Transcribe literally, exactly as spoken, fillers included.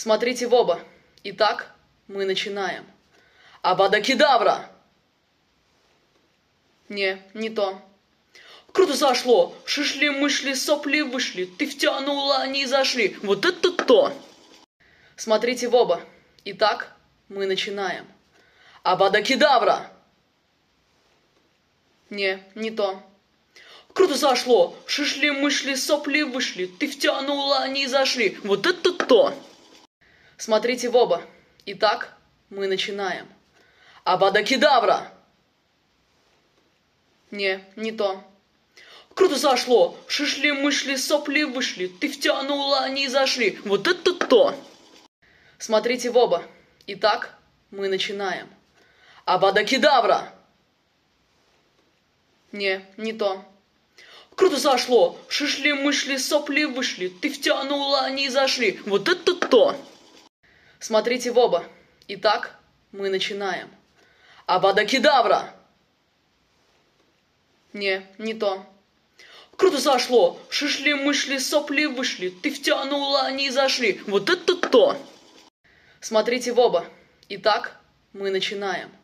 Смотрите в оба. Итак, мы начинаем. Абадакедавра! Не, не то. Круто зашло. Шишли-мышли, сопли вышли. Ты втянула, они зашли. Вот это то! Смотрите в оба. Итак, мы начинаем. Абадакедавра! Не, не то. Круто зашло. Шишли-мышли, сопли вышли. Ты втянула, они зашли. Вот это то! Смотрите в оба. Итак, мы начинаем. Абадакедавра! Не, не то. Круто зашло. Шишли-мышли, сопли вышли. Ты втянула, они зашли. Вот это то! Смотрите в оба. Итак, мы начинаем. Абадакедавра! Не, не то. Круто зашло. Шишли-мышли, сопли вышли. Ты втянула, они зашли. Вот это то! Смотрите в оба. Итак, мы начинаем. Абадакедавра! Не, не то. Круто зашло. Шишли-мышли, сопли вышли. Ты втянула, они зашли. Вот это то! Смотрите в оба. Итак, мы начинаем.